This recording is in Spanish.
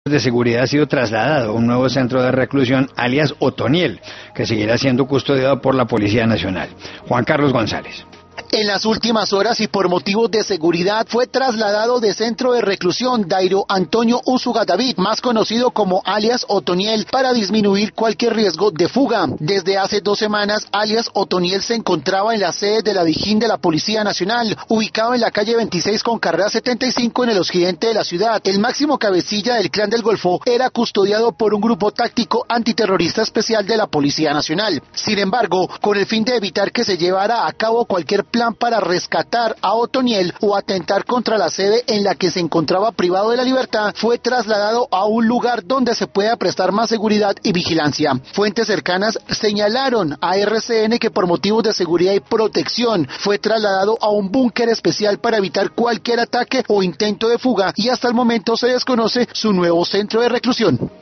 de seguridad ha sido trasladado a un nuevo centro de reclusión, alias Otoniel, que seguirá siendo custodiado por la Policía Nacional. Juan Carlos González. En las últimas horas y por motivos de seguridad fue trasladado de centro de reclusión Dairo Antonio Úsuga David, más conocido como alias Otoniel, para disminuir cualquier riesgo de fuga. Desde hace 2 semanas, alias Otoniel se encontraba en la sede de la Dijín de la Policía Nacional, ubicado en la calle 26 con carrera 75 en el occidente de la ciudad. El máximo cabecilla del Clan del Golfo era custodiado por un grupo táctico antiterrorista especial de la Policía Nacional. Sin embargo, con el fin de evitar que se llevara a cabo cualquier plan para rescatar a Otoniel o atentar contra la sede en la que se encontraba privado de la libertad, fue trasladado a un lugar donde se pueda prestar más seguridad y vigilancia. Fuentes cercanas señalaron a RCN que por motivos de seguridad y protección fue trasladado a un búnker especial para evitar cualquier ataque o intento de fuga, y hasta el momento se desconoce su nuevo centro de reclusión.